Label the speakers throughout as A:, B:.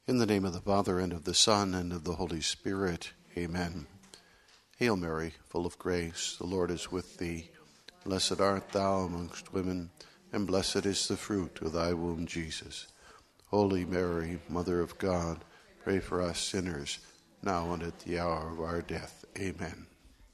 A: In the name of the Father, and of the Son, and of the Holy Spirit. Amen. Hail Mary, full of grace, the Lord is with thee. Blessed art thou amongst women, and blessed is the fruit of thy womb, Jesus. Holy Mary, Mother of God, pray for us sinners, now and at the hour of our death. Amen.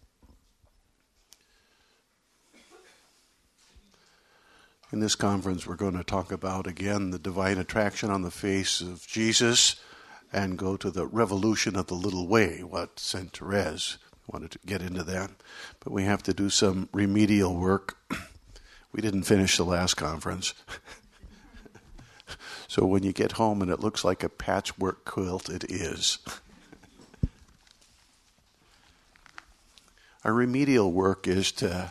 A: In this conference, we're going to talk about, again, the divine attraction on the face of Jesus and go to the revolution of the little way, what St. Therese wanted to get into that. But we have to do some remedial work. We didn't finish the last conference. So when you get home and it looks like a patchwork quilt, it is. Our remedial work is to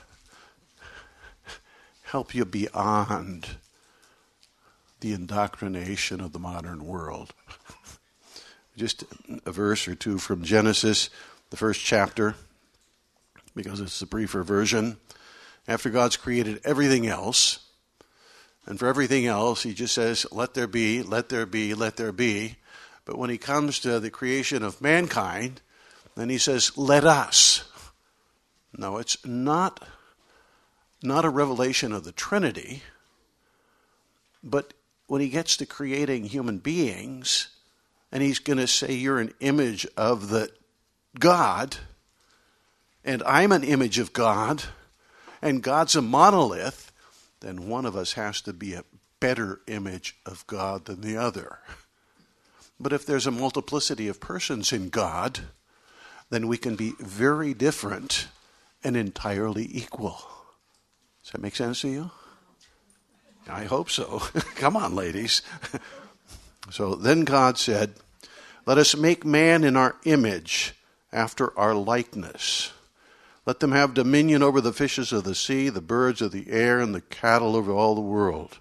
A: help you beyond the indoctrination of the modern world. Just a verse or two from Genesis, the first chapter, because it's the briefer version. After God's created everything else, and for everything else, he just says, let there be, let there be, let there be. But when he comes to the creation of mankind, then he says, let us. No, it's not a revelation of the Trinity, but when he gets to creating human beings, and he's going to say, you're an image of the God, and I'm an image of God, and God's a monolith, then one of us has to be a better image of God than the other. But if there's a multiplicity of persons in God, then we can be very different and entirely equal. Does that make sense to you? I hope so. Come on, ladies. So then God said, let us make man in our image, after our likeness. Let them have dominion over the fishes of the sea, the birds of the air, and the cattle over all the world.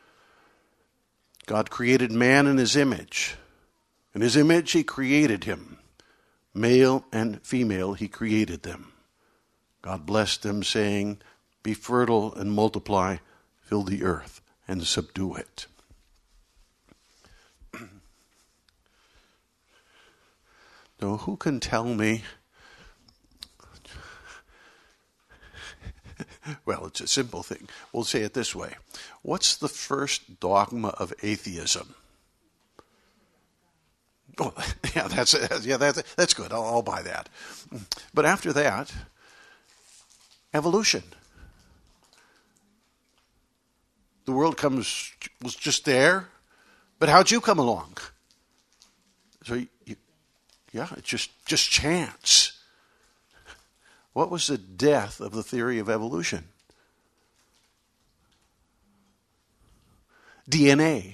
A: God created man in his image. In his image he created him. Male and female he created them. God blessed them, saying, be fertile and multiply, fill the earth and subdue it. Now, who can tell me? Well, it's a simple thing. We'll say it this way. What's the first dogma of atheism? Oh, yeah, that's good. I'll buy that. But after that, evolution. The world was just there, but how'd you come along? So, it's just chance. What was the death of the theory of evolution? DNA.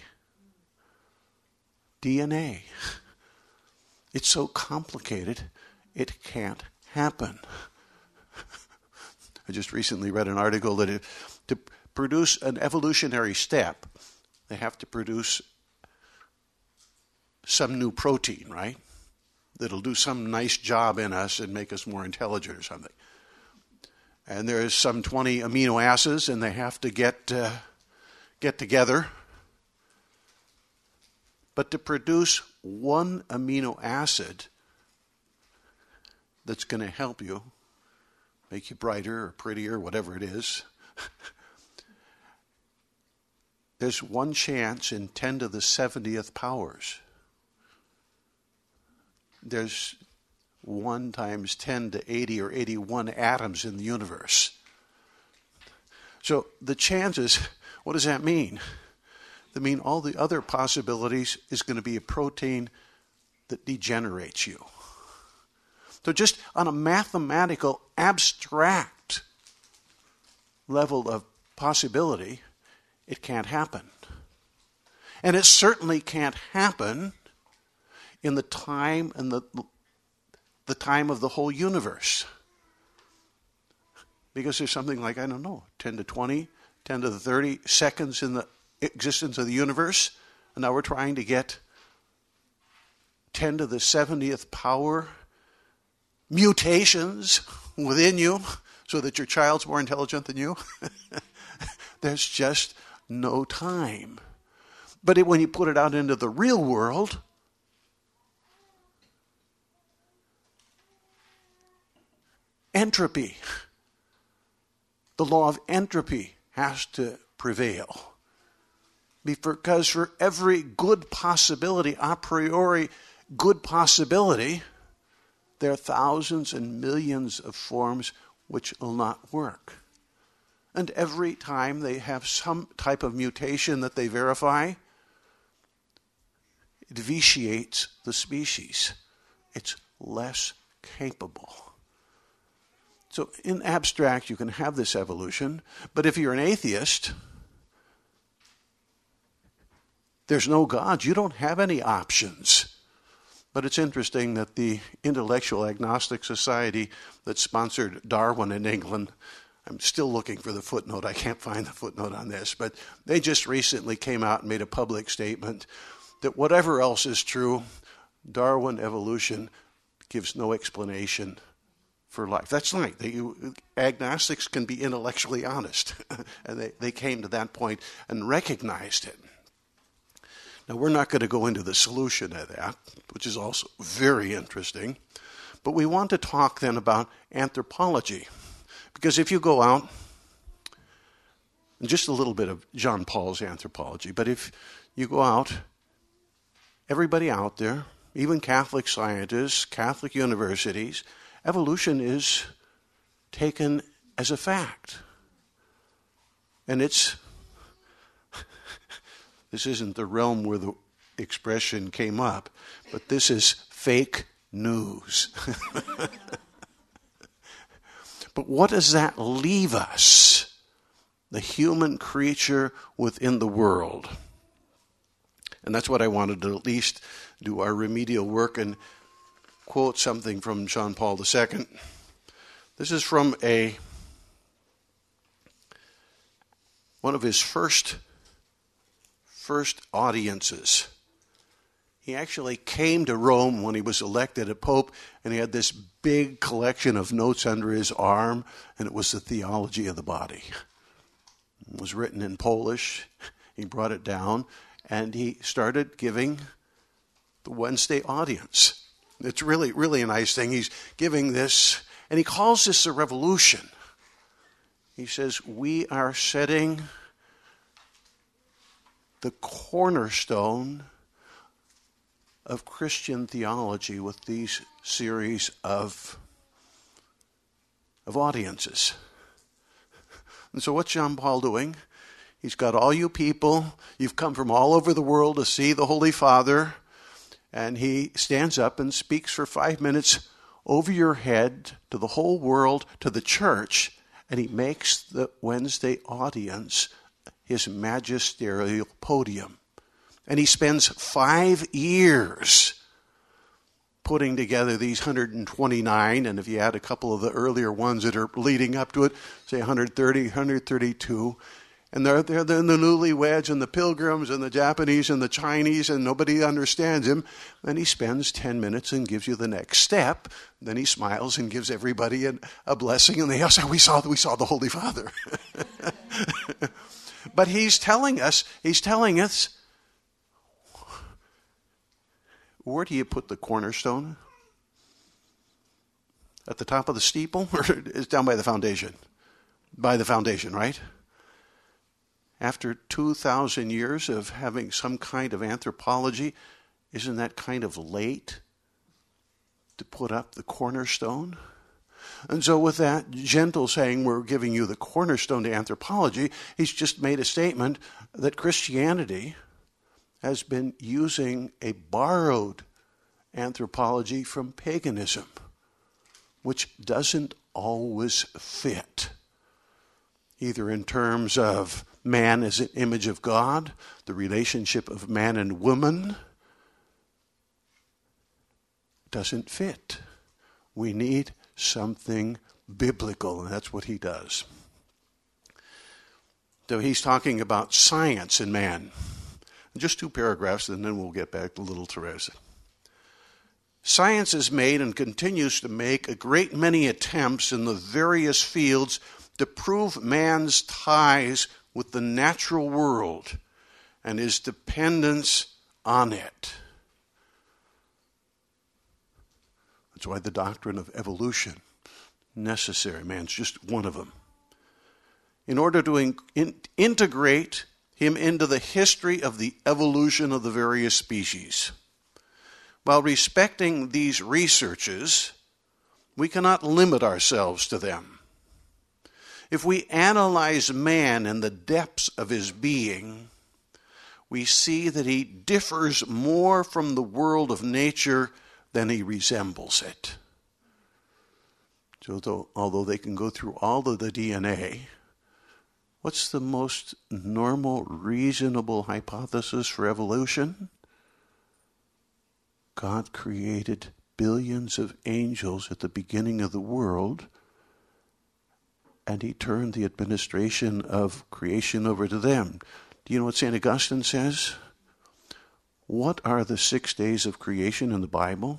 A: It's so complicated, it can't happen. I just recently read an article that to produce an evolutionary step, they have to produce some new protein, right? That'll do some nice job in us and make us more intelligent or something. And there's some 20 amino acids, and they have to get together. But to produce one amino acid that's going to help you, make you brighter or prettier, whatever it is, there's one chance in 10 to the 70th powers. There's 1 times 10 to 80 or 81 atoms in the universe. So the chances, what does that mean? That mean all the other possibilities is going to be a protein that degenerates you. So just on a mathematical, abstract level of possibility, it can't happen. And it certainly can't happen in the time and the time of the whole universe. Because there's something like, 10 to 20, 10 to the 30 seconds in the existence of the universe. And now we're trying to get 10 to the 70th power mutations within you so that your child's more intelligent than you. There's just no time. But when you put it out into the real world, entropy. The law of entropy has to prevail. Because for every good possibility, a priori good possibility, there are thousands and millions of forms which will not work. And every time they have some type of mutation that they verify, it vitiates the species. It's less capable. So in abstract, you can have this evolution, but if you're an atheist, there's no God. You don't have any options. But it's interesting that the Intellectual Agnostic Society that sponsored Darwin in England, I'm still looking for the footnote. I can't find the footnote on this, but they just recently came out and made a public statement that whatever else is true, Darwin evolution gives no explanation for life. That's right. Agnostics can be intellectually honest. And they came to that point and recognized it. Now, we're not going to go into the solution of that, which is also very interesting. But we want to talk then about anthropology. Because if you go out, and just a little bit of John Paul's anthropology, but if you go out, everybody out there, even Catholic scientists, Catholic universities, evolution is taken as a fact. And this isn't the realm where the expression came up, but this is fake news. But what does that leave us, the human creature within the world? And that's what I wanted to at least do our remedial work and quote something from John Paul II. This is from one of his first audiences. He actually came to Rome when he was elected a pope, and he had this big collection of notes under his arm, and it was the theology of the body. It was written in Polish. He brought it down, and he started giving the Wednesday audience. It's really, really a nice thing. He's giving this, and he calls this a revolution. He says, we are setting the cornerstone of Christian theology with these series of audiences. And so what's John Paul doing? He's got all you people, you've come from all over the world to see the Holy Father, and he stands up and speaks for 5 minutes over your head to the whole world, to the church, and he makes the Wednesday audience his magisterial podium. And he spends 5 years putting together these 129, and if you add a couple of the earlier ones that are leading up to it, say 130, 132, and they're the newlyweds and the pilgrims and the Japanese and the Chinese, and nobody understands him. Then he spends 10 minutes and gives you the next step. Then he smiles and gives everybody a blessing, and they all say, we saw the Holy Father. But he's telling us, where do you put the cornerstone? At the top of the steeple, or it's down by the foundation? By the foundation, right? After 2,000 years of having some kind of anthropology, isn't that kind of late to put up the cornerstone? And so with that gentle saying, we're giving you the cornerstone to anthropology, he's just made a statement that Christianity has been using a borrowed anthropology from paganism, which doesn't always fit, either in terms of man as an image of God, the relationship of man and woman, doesn't fit. We need something biblical, and that's what he does. So he's talking about science and man. Just 2 paragraphs, and then we'll get back to little Teresa. Science has made and continues to make a great many attempts in the various fields to prove man's ties with the natural world and his dependence on it. That's why the doctrine of evolution necessary. Man's just one of them. In order to integrate him into the history of the evolution of the various species. While respecting these researches, we cannot limit ourselves to them. If we analyze man in the depths of his being, we see that he differs more from the world of nature than he resembles it. So although they can go through all of the DNA, what's the most normal, reasonable hypothesis for evolution? God created billions of angels at the beginning of the world, and he turned the administration of creation over to them. Do you know what St. Augustine says? What are the 6 days of creation in the Bible?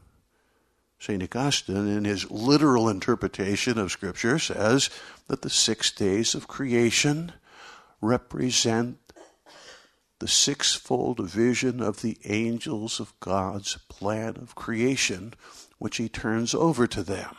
A: St. Augustine, in his literal interpretation of Scripture, says that the 6 days of creation represent the sixfold vision of the angels of God's plan of creation, which he turns over to them.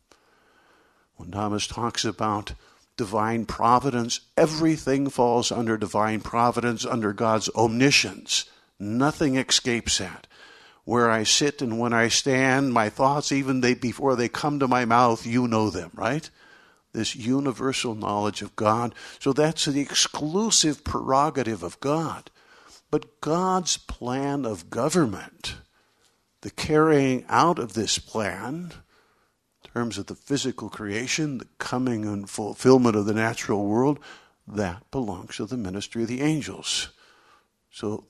A: When Thomas talks about divine providence, everything falls under divine providence, under God's omniscience. Nothing escapes that. Where I sit and when I stand, my thoughts, even before they come to my mouth, you know them, right? This universal knowledge of God. So that's the exclusive prerogative of God. But God's plan of government, the carrying out of this plan, in terms of the physical creation, the coming and fulfillment of the natural world, that belongs to the ministry of the angels. So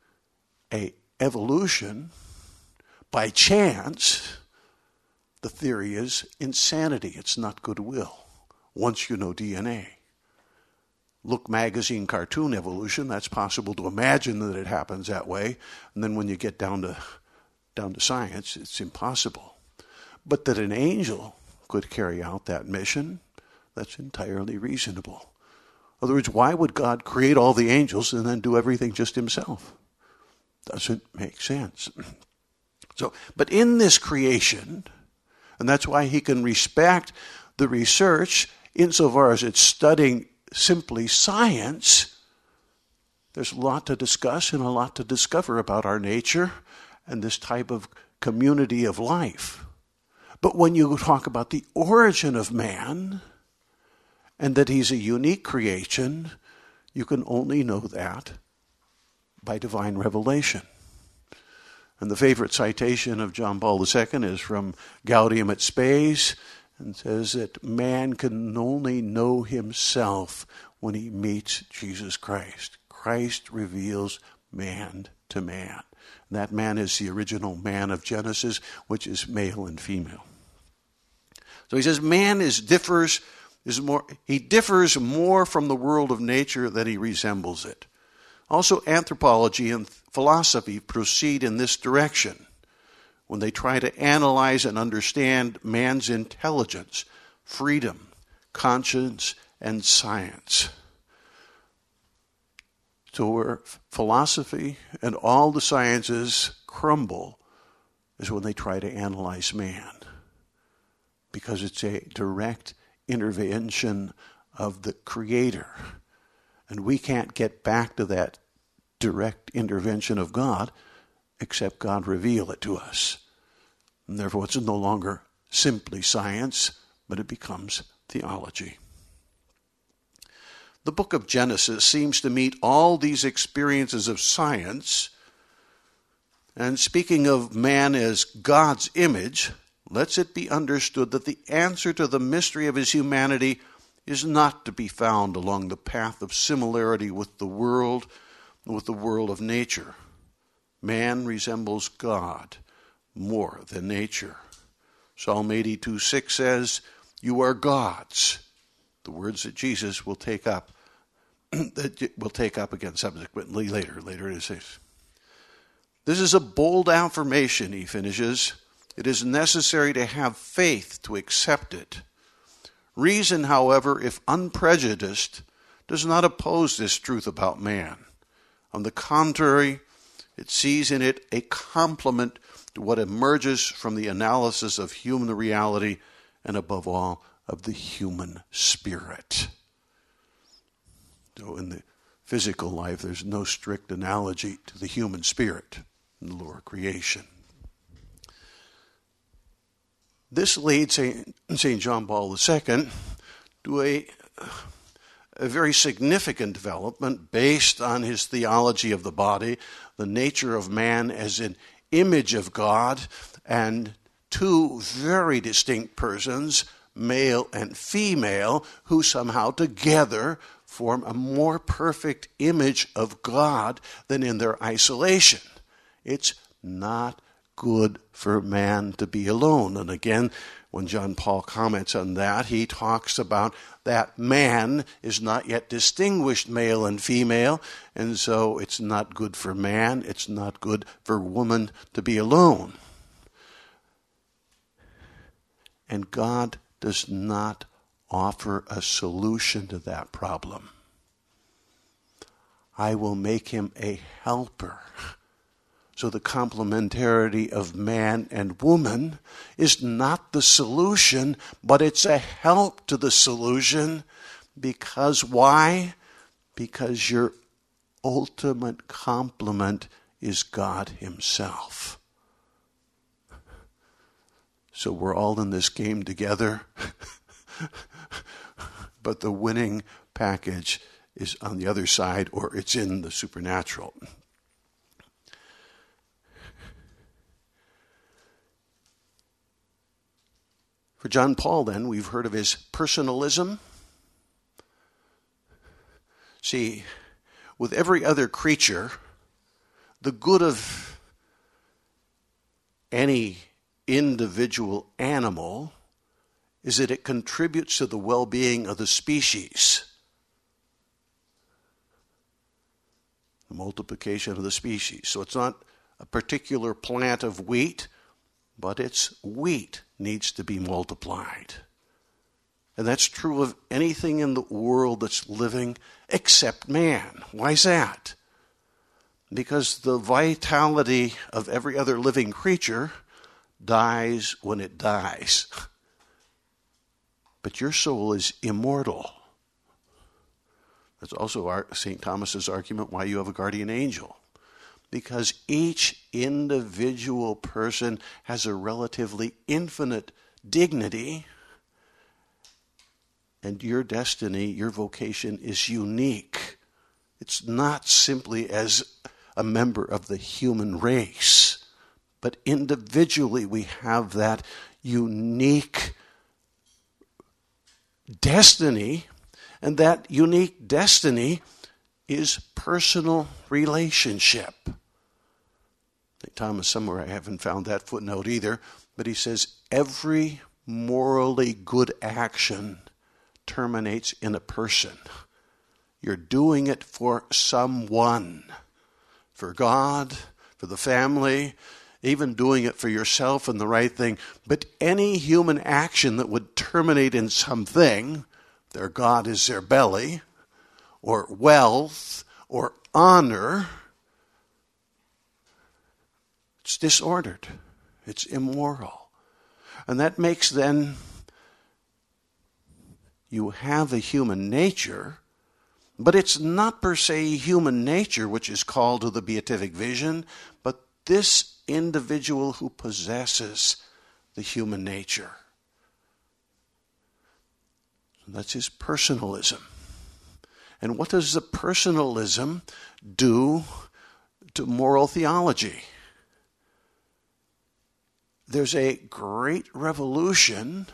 A: a evolution by chance, the theory is insanity. It's not goodwill. Once you know DNA. Look magazine cartoon evolution, that's possible to imagine that it happens that way. And then when you get down to science, it's impossible. But that an angel could carry out that mission, that's entirely reasonable. In other words, why would God create all the angels and then do everything just himself? Doesn't make sense. So, but in this creation, and that's why he can respect the research insofar as it's studying simply science, there's a lot to discuss and a lot to discover about our nature and this type of community of life. But when you talk about the origin of man and that he's a unique creation, you can only know that by divine revelation. And the favorite citation of John Paul II is from Gaudium et Spes, and says that man can only know himself when he meets Jesus Christ. Christ reveals man to man. And that man is the original man of Genesis, which is male and female. So he says man differs more from the world of nature than he resembles it. Also, anthropology and philosophy proceed in this direction when they try to analyze and understand man's intelligence, freedom, conscience, and science. So where philosophy and all the sciences crumble is when they try to analyze man, because it's a direct intervention of the Creator. And we can't get back to that direct intervention of God except God reveal it to us. And therefore it's no longer simply science, but it becomes theology. The book of Genesis seems to meet all these experiences of science. And speaking of man as God's image, lets it be understood that the answer to the mystery of his humanity is not to be found along the path of similarity with the world of nature. Man resembles God more than nature. Psalm 82:6 says, "You are gods." The words that Jesus will take up again subsequently later it says. This is a bold affirmation, he finishes. It is necessary to have faith to accept it. Reason, however, if unprejudiced, does not oppose this truth about man. On the contrary, it sees in it a complement to what emerges from the analysis of human reality and above all, of the human spirit. So in the physical life, there's no strict analogy to the human spirit in the lower creation. This leads St. John Paul II to a very significant development based on his theology of the body, the nature of man as an image of God, and two very distinct persons, male and female, who somehow together form a more perfect image of God than in their isolation. It's not good for man to be alone. And again, when John Paul comments on that, he talks about that man is not yet distinguished male and female, and so it's not good for man, it's not good for woman to be alone. And God does not offer a solution to that problem. I will make him a helper. So the complementarity of man and woman is not the solution, but it's a help to the solution. Because why? Because your ultimate complement is God himself. So we're all in this game together, but the winning package is on the other side, or it's in the supernatural. For John Paul, then, we've heard of his personalism. See, with every other creature, the good of any individual animal is that it contributes to the well-being of the species. The multiplication of the species. So it's not a particular plant of wheat, but its wheat needs to be multiplied. And that's true of anything in the world that's living except man. Why is that? Because the vitality of every other living creature dies when it dies. But your soul is immortal. That's also St. Thomas's argument why you have a guardian angel. Because each individual person has a relatively infinite dignity, and your destiny, your vocation is unique. It's not simply as a member of the human race, but individually we have that unique destiny, and that unique destiny is personal relationship. St. Thomas, somewhere I haven't found that footnote either, but he says every morally good action terminates in a person. You're doing it for someone, for God, for the family, even doing it for yourself and the right thing. But any human action that would terminate in something, their God is their belly, or wealth, or honor, it's disordered. It's immoral. And that makes then you have a human nature, but it's not per se human nature which is called to the beatific vision, but this individual who possesses the human nature. That's his personalism. And what does the personalism do to moral theology? There's a great revolution,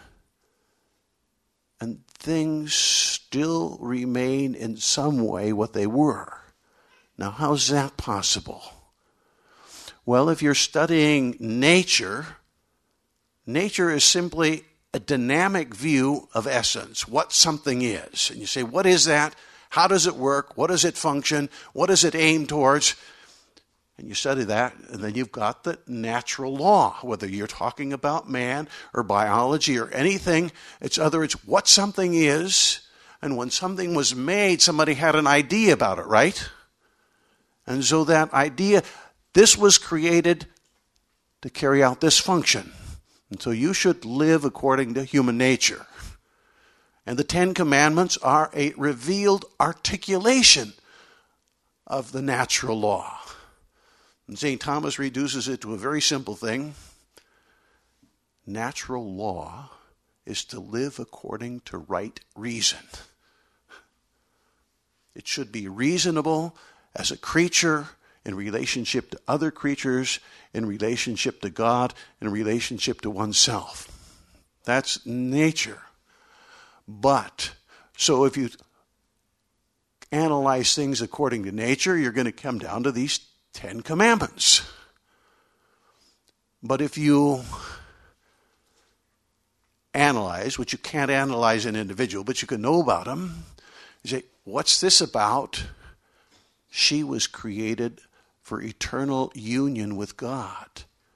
A: and things still remain in some way what they were. Now, how's that possible? Well, if you're studying nature, nature is simply a dynamic view of essence, what something is. And you say, what is that? How does it work? What does it function? What does it aim towards? And you study that, and then you've got the natural law, whether you're talking about man or biology or anything. It's what something is, and when something was made, somebody had an idea about it, right? And so that idea, this was created to carry out this function. And so you should live according to human nature. And the Ten Commandments are a revealed articulation of the natural law. And St. Thomas reduces it to a very simple thing. Natural law is to live according to right reason. It should be reasonable as a creature in relationship to other creatures, in relationship to God, in relationship to oneself. That's nature. But, so if you analyze things according to nature, you're going to come down to these 10 commandments. But if you analyze, which you can't analyze an individual, but you can know about them, you say, what's this about? She was created for eternal union with God.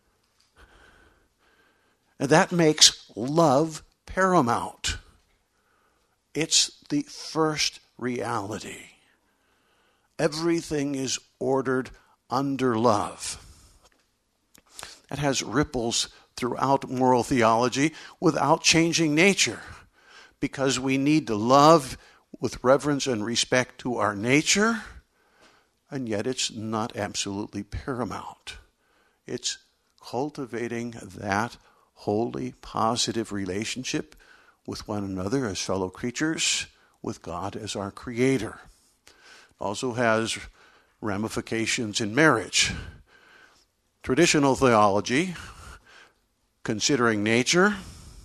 A: And that makes love paramount. It's the first reality. Everything is ordered under love. That has ripples throughout moral theology without changing nature, because we need to love with reverence and respect to our nature, and yet it's not absolutely paramount. It's cultivating that holy, positive relationship with one another as fellow creatures, with God as our Creator. It also has ramifications in marriage. Traditional theology, considering nature,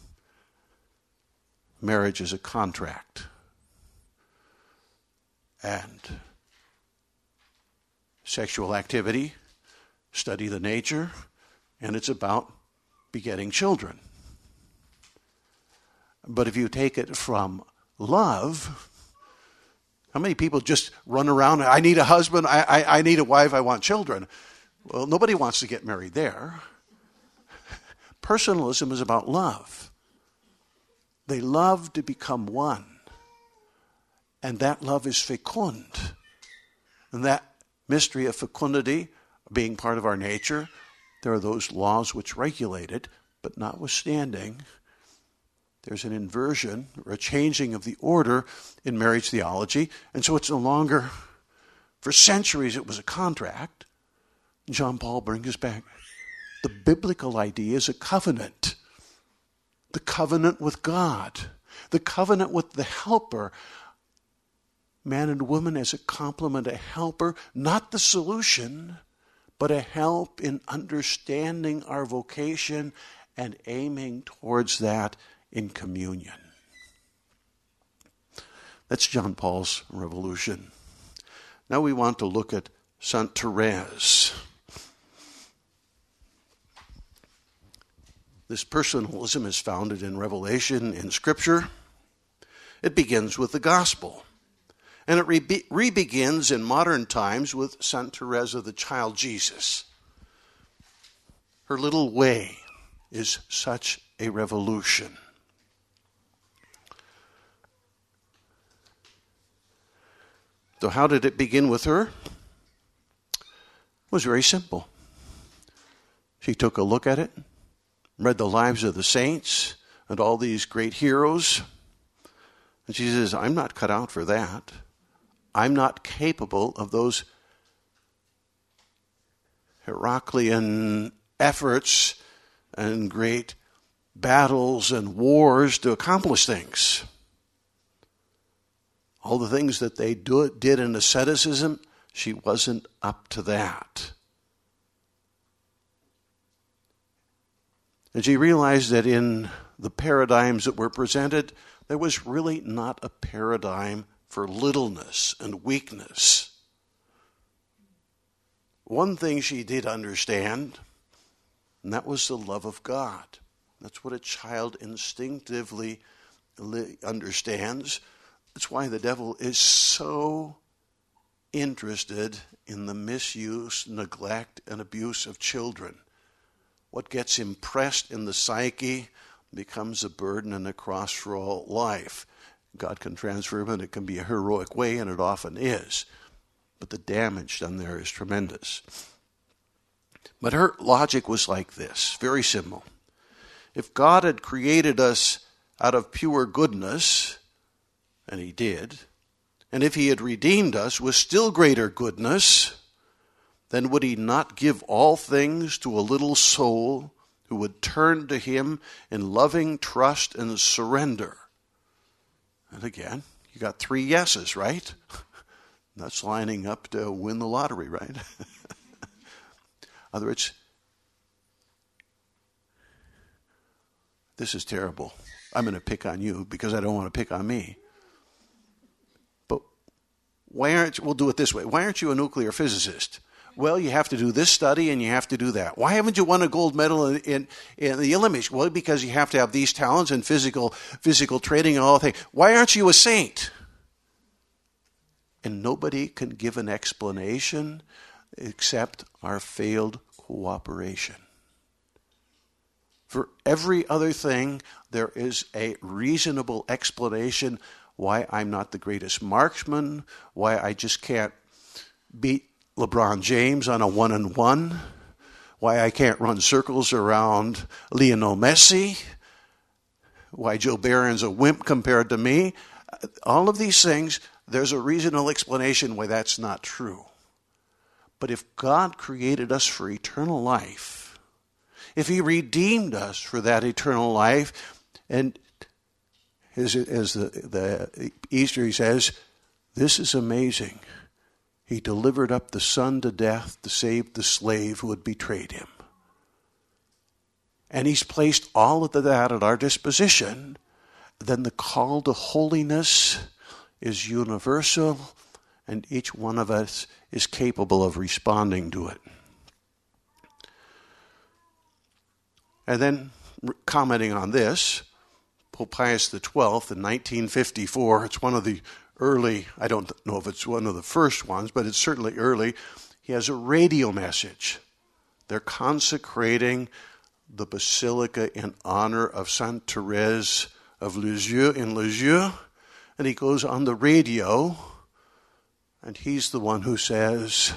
A: marriage is a contract. And sexual activity, study the nature, and it's about begetting children. But if you take it from love, how many people just run around, I need a husband, I need a wife, I want children. Well, nobody wants to get married there. Personalism is about love. They love to become one. And that love is fecund. And that mystery of fecundity being part of our nature, there are those laws which regulate it, but notwithstanding, there's an inversion or a changing of the order in marriage theology. And so it's no longer, for centuries it was a contract. John Paul brings us back. The biblical idea is a covenant. The covenant with God. The covenant with the helper. Man and woman as a complement, a helper, not the solution, but a help in understanding our vocation and aiming towards that in communion. That's John Paul's revolution. Now we want to look at Saint Therese. This personalism is founded in Revelation, in Scripture. It begins with the gospel. And it re-begins in modern times with Saint Therese of the Child Jesus. Her little way is such a revolution. So how did it begin with her? It was very simple. She took a look at it, read the lives of the saints and all these great heroes, and she says, I'm not cut out for that. I'm not capable of those Heraclean efforts and great battles and wars to accomplish things. All the things that they did in asceticism, she wasn't up to that. And she realized that in the paradigms that were presented, there was really not a paradigm for littleness and weakness. One thing she did understand, and that was the love of God. That's what a child instinctively understands. That's why the devil is so interested in the misuse, neglect, and abuse of children. What gets impressed in the psyche becomes a burden and a cross for all life. God can transform it. It can be a heroic way, and it often is. But the damage done there is tremendous. But her logic was like this, very simple. If God had created us out of pure goodness, and he did, and if he had redeemed us with still greater goodness, then would he not give all things to a little soul who would turn to him in loving trust and surrender? And again, you got 3 yeses, right? That's lining up to win the lottery, right? In other words, this is terrible. I'm going to pick on you because I don't want to pick on me. But we'll do it this way. Why aren't you a nuclear physicist? Well, you have to do this study and you have to do that. Why haven't you won a gold medal in the Olympics? Well, because you have to have these talents and physical training and all that things. Why aren't you a saint? And nobody can give an explanation except our failed cooperation. For every other thing, there is a reasonable explanation why I'm not the greatest marksman, why I just can't beat LeBron James on a 1-on-1, why I can't run circles around Lionel Messi, why Joe Barron's a wimp compared to me. All of these things, there's a reasonable explanation why that's not true. But if God created us for eternal life, if he redeemed us for that eternal life, and as the Easter he says, this is amazing. He delivered up the son to death to save the slave who had betrayed him. And he's placed all of that at our disposition. Then the call to holiness is universal, and each one of us is capable of responding to it. And then, commenting on this, Pope Pius XII in 1954, it's one of the early, I don't know if it's one of the first ones, but it's certainly early, he has a radio message. They're consecrating the basilica in honor of Sainte Thérèse of Lisieux in Lisieux, and he goes on the radio, and he's the one who says,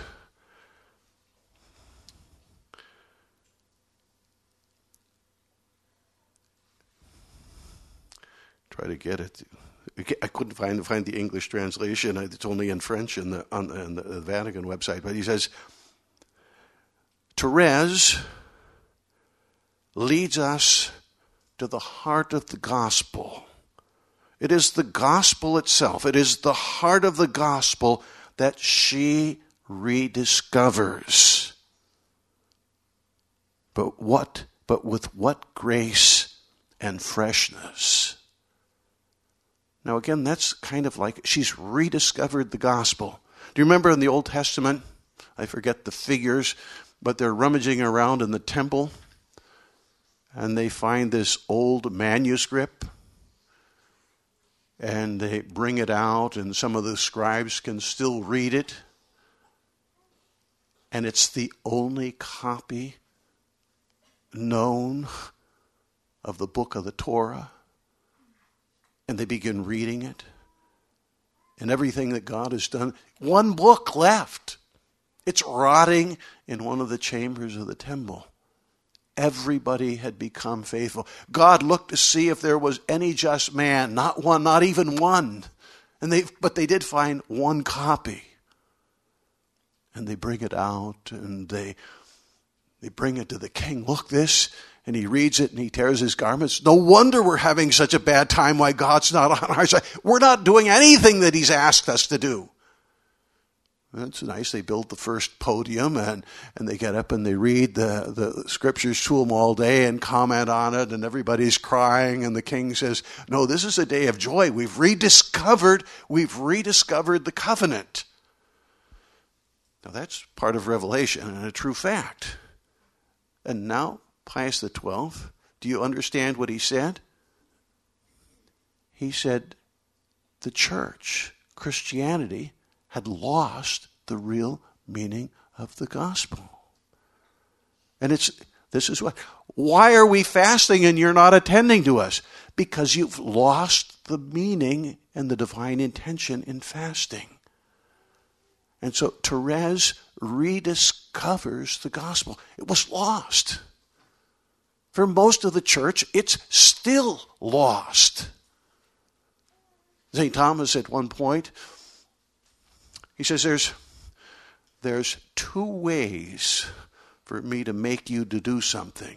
A: try to get it. I couldn't find the English translation. It's only in French on the Vatican website. But he says, Thérèse leads us to the heart of the gospel. It is the gospel itself. It is the heart of the gospel that she rediscovers. But with what grace and freshness. Now again, that's kind of like she's rediscovered the gospel. Do you remember in the Old Testament, I forget the figures, but they're rummaging around in the temple and they find this old manuscript and they bring it out and some of the scribes can still read it. And it's the only copy known of the book of the Torah. And they begin reading it. And everything that God has done. One book left. It's rotting in one of the chambers of the temple. Everybody had become faithful. God looked to see if there was any just man. Not one, not even one. But they did find one copy. And they bring it out and they bring it to the king. Look, this. And he reads it and he tears his garments. No wonder we're having such a bad time why God's not on our side. We're not doing anything that he's asked us to do. It's nice. They build the first podium and they get up and they read the scriptures to them all day and comment on it and everybody's crying and the king says, no, this is a day of joy. We've rediscovered the covenant. Now that's part of Revelation and a true fact. And now Pius XII, do you understand what he said? He said the church, Christianity, had lost the real meaning of the gospel. And this is why are we fasting and you're not attending to us? Because you've lost the meaning and the divine intention in fasting. And so Thérèse rediscovers the gospel. It was lost. For most of the church, it's still lost. St. Thomas at one point, he says there's two ways for me to make you to do something.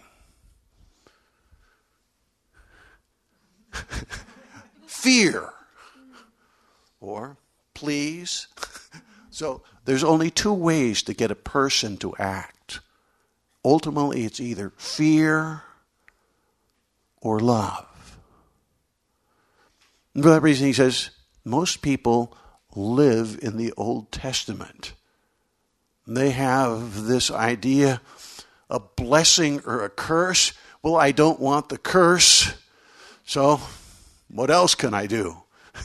A: Fear or please. So there's only two ways to get a person to act. Ultimately, it's either fear or love. And for that reason, he says, most people live in the Old Testament. They have this idea, a blessing or a curse. Well, I don't want the curse, so what else can I do?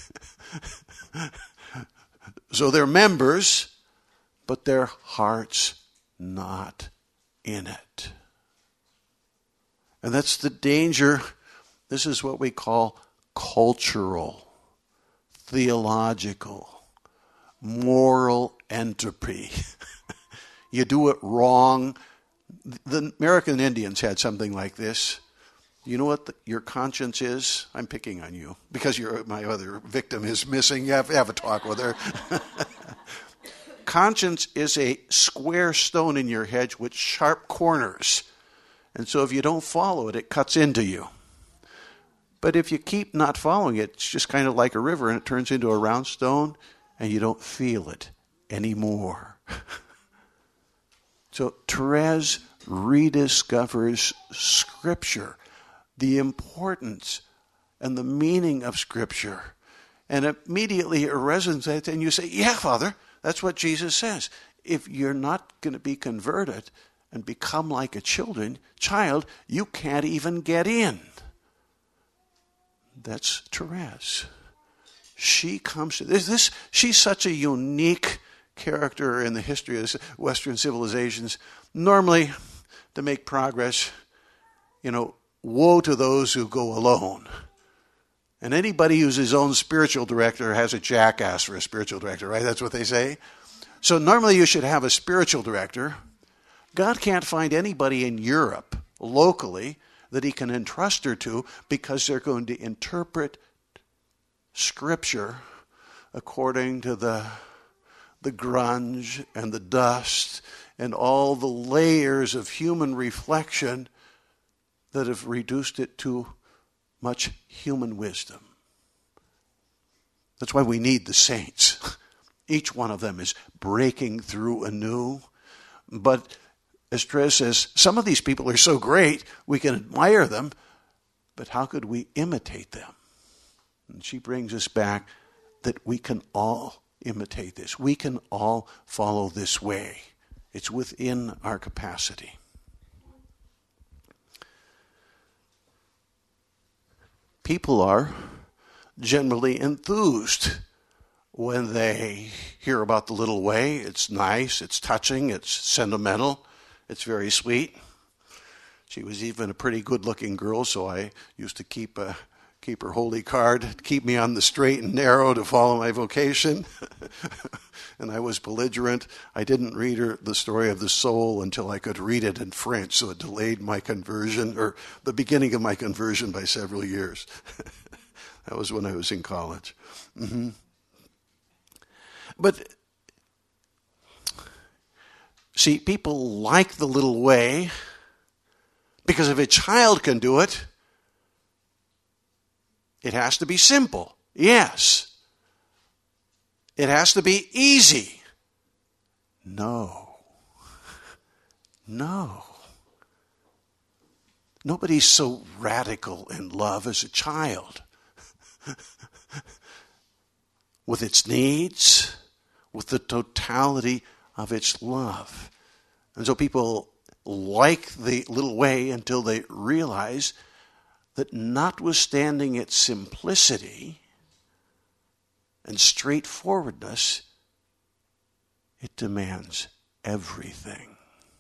A: So they're members, but their heart's not in it. And that's the danger. This is what we call cultural, theological, moral entropy. You do it wrong. The American Indians had something like this. You know what your conscience is? I'm picking on you because my other victim is missing. You have to have a talk with her. Conscience is a square stone in your hedge with sharp corners. And so if you don't follow it, it cuts into you. But if you keep not following it, it's just kind of like a river and it turns into a round stone and you don't feel it anymore. So Therese rediscovers Scripture, the importance and the meaning of Scripture. And immediately it resonates and you say, yeah, Father, that's what Jesus says. If you're not going to be converted and become like a child, you can't even get in. That's Therese. She comes to this. She's such a unique character in the history of Western civilizations. Normally, to make progress, woe to those who go alone. And anybody who's his own spiritual director has a jackass for a spiritual director, right? That's what they say. So normally you should have a spiritual director. God can't find anybody in Europe, locally, that he can entrust her to because they're going to interpret Scripture according to the grunge and the dust and all the layers of human reflection that have reduced it to much human wisdom. That's why we need the saints. Each one of them is breaking through anew. But as Therese says, some of these people are so great, we can admire them, but how could we imitate them? And she brings us back that we can all imitate this. We can all follow this way. It's within our capacity. People are generally enthused when they hear about the little way. It's nice, it's touching, it's sentimental, it's very sweet. She was even a pretty good-looking girl, so I used to keep her holy card, keep me on the straight and narrow to follow my vocation. And I was belligerent. I didn't read her the story of the soul until I could read it in French, so it delayed my conversion, or the beginning of my conversion by several years. That was when I was in college. Mm-hmm. But, see, people like the little way because if a child can do it, it has to be simple. Yes. It has to be easy. No. Nobody's so radical in love as a child. With its needs, with the totality of its love. And so people like the little way until they realize that notwithstanding its simplicity and straightforwardness, it demands everything.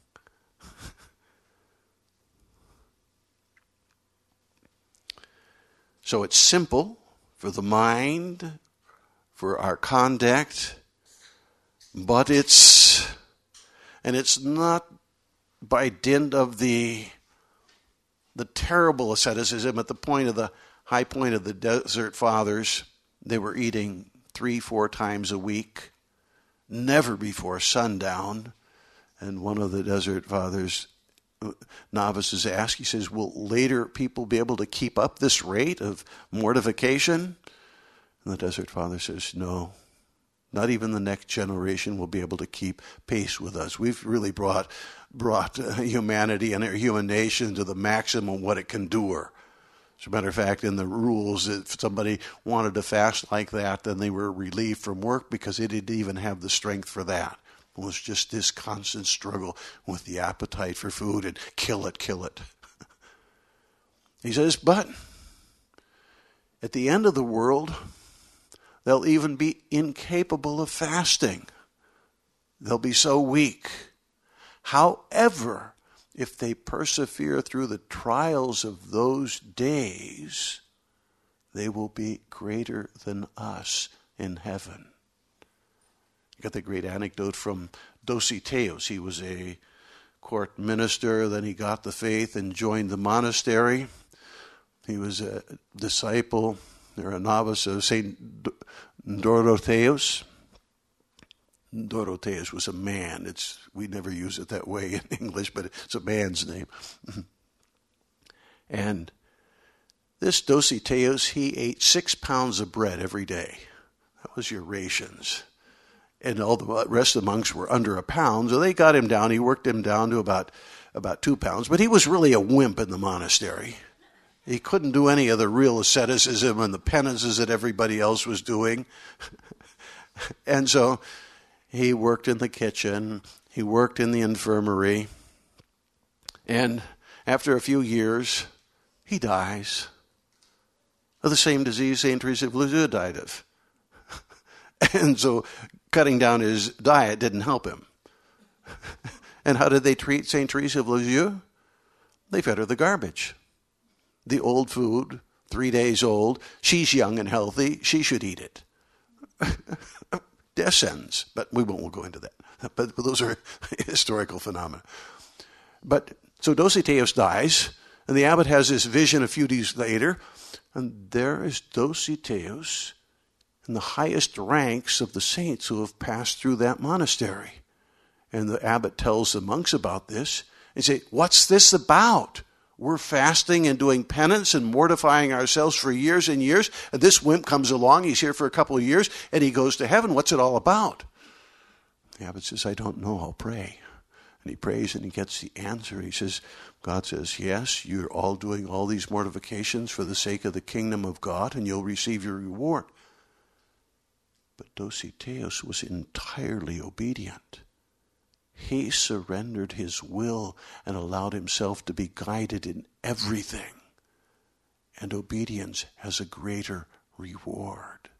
A: So it's simple for the mind, for our conduct, but it's not by dint of the the terrible asceticism at the high point of the Desert Fathers. They were eating 3-4 times a week, never before sundown. And one of the Desert Fathers' novices asked, he says, will later people be able to keep up this rate of mortification? And the Desert Father says, no, not even the next generation will be able to keep pace with us. We've really brought humanity and our human nation to the maximum of what it can endure. As a matter of fact, in the rules, if somebody wanted to fast like that, then they were relieved from work because they didn't even have the strength for that. It was just this constant struggle with the appetite for food and kill it. He says, but at the end of the world, they'll even be incapable of fasting. They'll be so weak. However, if they persevere through the trials of those days, they will be greater than us in heaven. You got the great anecdote from Dositeos. He was a court minister, then he got the faith and joined the monastery. He was a disciple or a novice of St. Dorotheus. Dorotheus was a man. We never use it that way in English, but it's a man's name. And this Dositeus, he ate 6 pounds of bread every day. That was your rations. And all the rest of the monks were under a pound, so they got him down. He worked him down to about 2 pounds. But he was really a wimp in the monastery. He couldn't do any of the real asceticism and the penances that everybody else was doing. And so he worked in the kitchen. He worked in the infirmary. And after a few years, he dies of the same disease St. Teresa of Lisieux died of. And so cutting down his diet didn't help him. And how did they treat St. Teresa of Lisieux? They fed her the garbage. The old food, 3 days old. She's young and healthy. She should eat it. Death sentence. But we won't go into that. But those are historical phenomena. But so Dositeus dies, and the abbot has this vision a few days later, and there is Dositeus in the highest ranks of the saints who have passed through that monastery. And the abbot tells the monks about this and say, what's this about? We're fasting and doing penance and mortifying ourselves for years and years, and this wimp comes along, he's here for a couple of years, and he goes to heaven. What's it all about? The abbot says, I don't know, I'll pray. And he prays and he gets the answer. He says, God says, yes, you're all doing all these mortifications for the sake of the kingdom of God, and you'll receive your reward. But Dositeus was entirely obedient. He surrendered his will and allowed himself to be guided in everything. And obedience has a greater reward.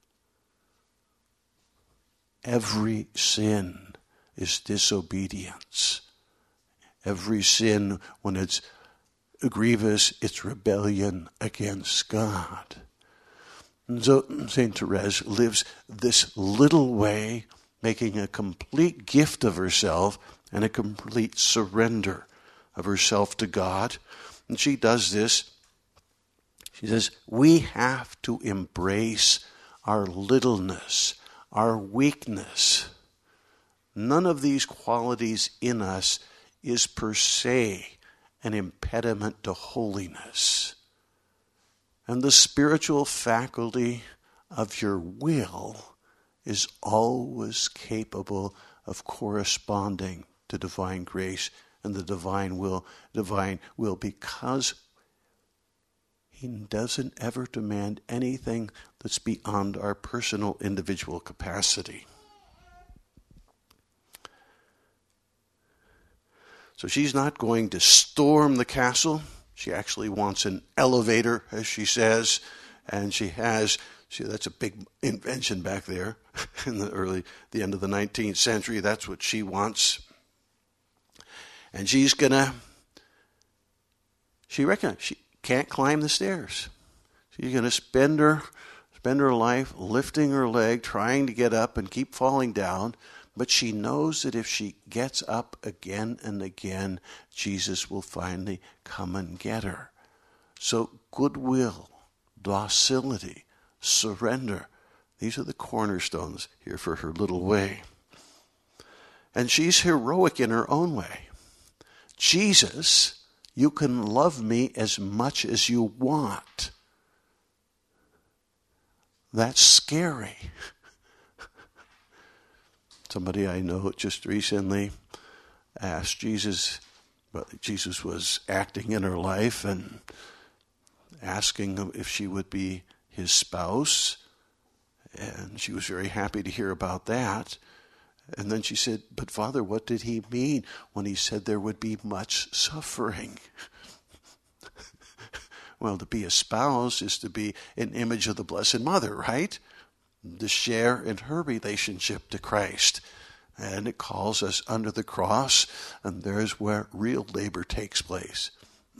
A: Every sin is disobedience. Every sin, when it's grievous, it's rebellion against God. And so St. Therese lives this little way, making a complete gift of herself and a complete surrender of herself to God. And she does this. She says, we have to embrace our littleness, our weakness. None of these qualities in us is per se an impediment to holiness. And the spiritual faculty of your will is always capable of corresponding to divine grace and the divine will because he doesn't ever demand anything that's beyond our personal individual capacity. So she's not going to storm the castle. She actually wants an elevator, as she says, and that's a big invention back there in the end of the 19th century. That's what she wants. And she reckons she can't climb the stairs. She's going to spend her life lifting her leg, trying to get up and keep falling down. But she knows that if she gets up again and again, Jesus will finally come and get her. So goodwill, docility, surrender, these are the cornerstones here for her little way. And she's heroic in her own way. Jesus, you can love me as much as you want. That's scary. Somebody I know just recently asked Jesus, but Jesus was acting in her life and asking if she would be his spouse. And she was very happy to hear about that. And then she said, but Father, what did he mean when he said there would be much suffering? Well, to be a spouse is to be an image of the Blessed Mother, right? To share in her relationship to Christ. And it calls us under the cross, and there's where real labor takes place.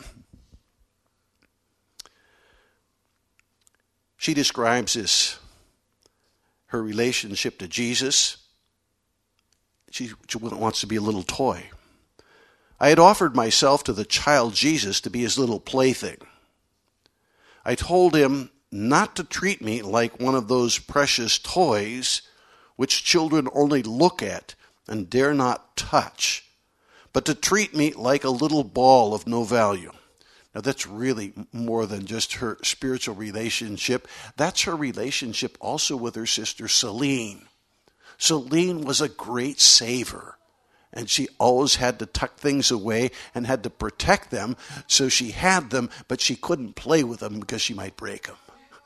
A: She describes her relationship to Jesus. She wants to be a little toy. I had offered myself to the child Jesus to be his little plaything. I told him not to treat me like one of those precious toys which children only look at and dare not touch, but to treat me like a little ball of no value. Now that's really more than just her spiritual relationship. That's her relationship also with her sister Celine. Celine was a great saver, and she always had to tuck things away and had to protect them, so she had them, but she couldn't play with them because she might break them.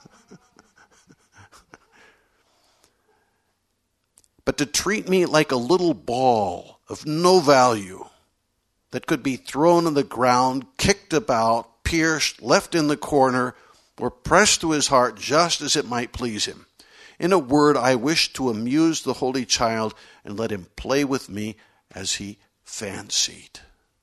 A: But to treat me like a little ball of no value that could be thrown on the ground, kicked about, pierced, left in the corner, or pressed to his heart just as it might please him. In a word, I wished to amuse the Holy Child and let him play with me as he fancied.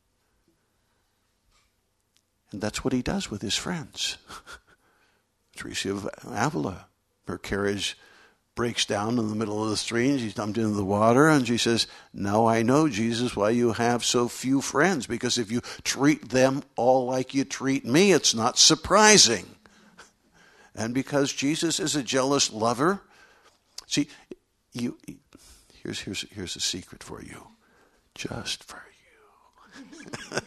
A: And that's what he does with his friends. Teresa of Avila, her carriage breaks down in the middle of the stream. She's dumped into the water, and she says, now I know, Jesus, why you have so few friends, because if you treat them all like you treat me, it's not surprising. And because Jesus is a jealous lover, see, here's a secret for you, just for you.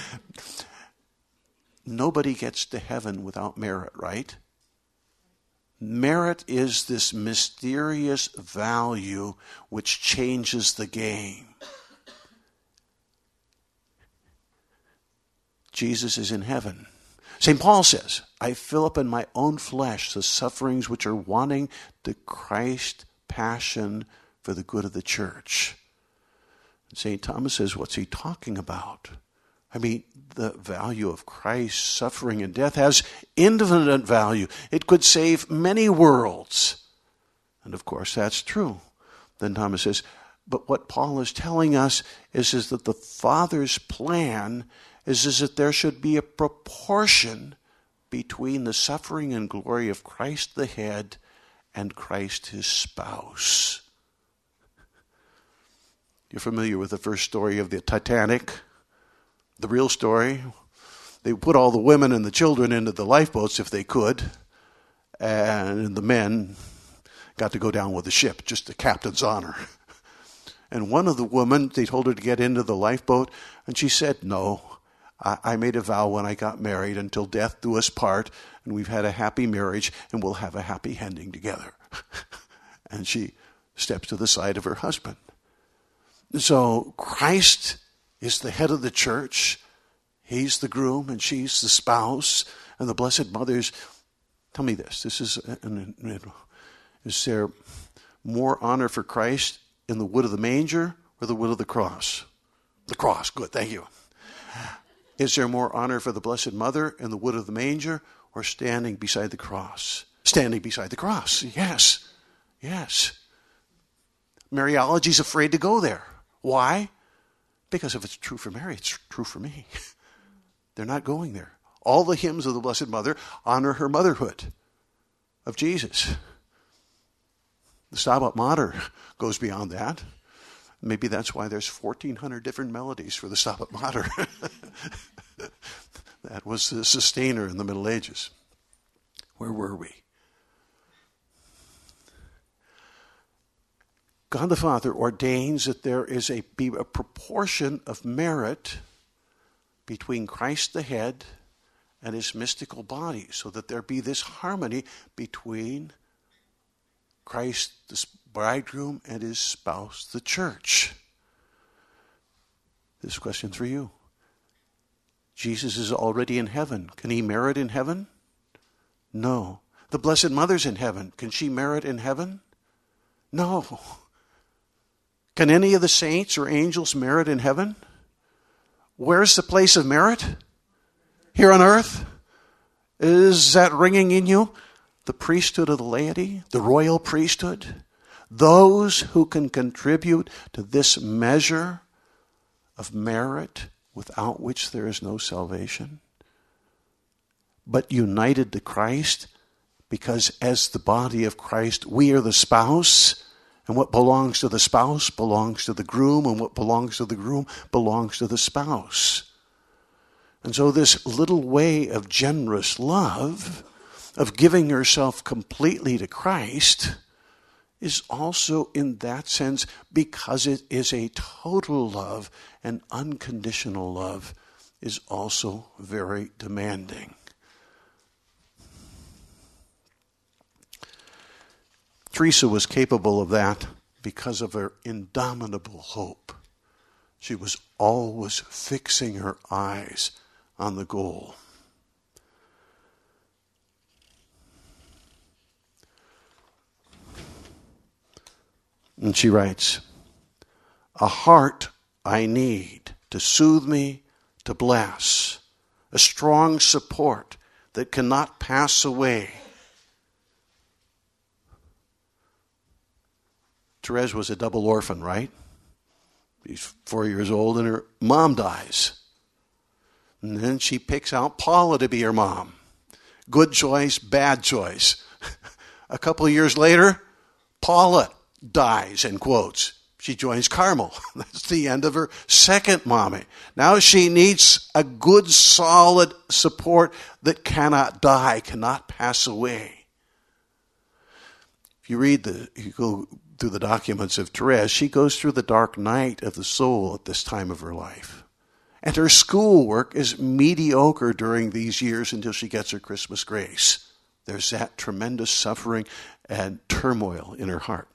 A: Nobody gets to heaven without merit, right? Merit is this mysterious value which changes the game. Jesus is in heaven. St. Paul says, I fill up in my own flesh the sufferings which are wanting the Christ passion for the good of the church. St. Thomas says, what's he talking about? I mean, the value of Christ's suffering and death has infinite value. It could save many worlds. And of course, that's true. Then Thomas says, but what Paul is telling us is that the Father's plan is that there should be a proportion between the suffering and glory of Christ the head and Christ his spouse. You're familiar with the first story of the Titanic? The real story. They put all the women and the children into the lifeboats if they could, and the men got to go down with the ship, just the captain's honor. And one of the women, they told her to get into the lifeboat, and she said, no, I made a vow when I got married, until death do us part, and we've had a happy marriage, and we'll have a happy ending together. And she steps to the side of her husband. So Christ is the head of the church. He's the groom and she's the spouse. And the Blessed Mother's, tell me this, is there more honor for Christ in the wood of the manger or the wood of the cross? The cross, good, thank you. Is there more honor for the Blessed Mother in the wood of the manger or standing beside the cross? Standing beside the cross, yes, yes. Mariology's afraid to go there. Why? Because if it's true for Mary, it's true for me. They're not going there. All the hymns of the Blessed Mother honor her motherhood of Jesus. The Stabat Mater goes beyond that. Maybe that's why there's 1,400 different melodies for the Stabat Mater. That was the sustainer in the Middle Ages. Where were we? God the Father ordains that there is be a proportion of merit between Christ the head and his mystical body, so that there be this harmony between Christ the bridegroom and his spouse, the church. This question for you. Jesus is already in heaven. Can he merit in heaven? No. The Blessed Mother's in heaven. Can she merit in heaven? No. Can any of the saints or angels merit in heaven? Where's the place of merit? Here on earth? Is that ringing in you? The priesthood of the laity, the royal priesthood, those who can contribute to this measure of merit without which there is no salvation, but united to Christ, because as the body of Christ, we are the spouse, and what belongs to the spouse belongs to the groom, and what belongs to the groom belongs to the spouse. And so this little way of generous love, of giving yourself completely to Christ, is also in that sense, because it is a total love and unconditional love, is also very demanding. Teresa was capable of that because of her indomitable hope. She was always fixing her eyes on the goal. And she writes, "A heart I need to soothe me, to bless, a strong support that cannot pass away." Therese was a double orphan, right? She's 4 years old and her mom dies. And then she picks out Paula to be her mom. Good choice, bad choice. A couple of years later, Paula dies, in quotes. She joins Carmel. That's the end of her second mommy. Now she needs a good, solid support that cannot die, cannot pass away. If you go through the documents of Therese, she goes through the dark night of the soul at this time of her life. And her schoolwork is mediocre during these years until she gets her Christmas grace. There's that tremendous suffering and turmoil in her heart.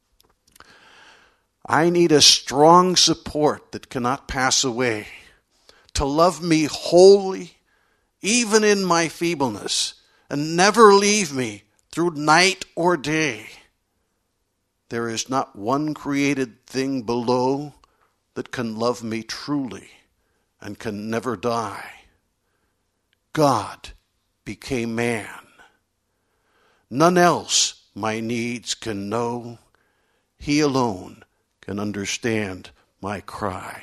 A: I need a strong support that cannot pass away, to love me wholly, even in my feebleness, and never leave me through night or day. There is not one created thing below that can love me truly and can never die. God became man. None else my needs can know. He alone can understand my cry.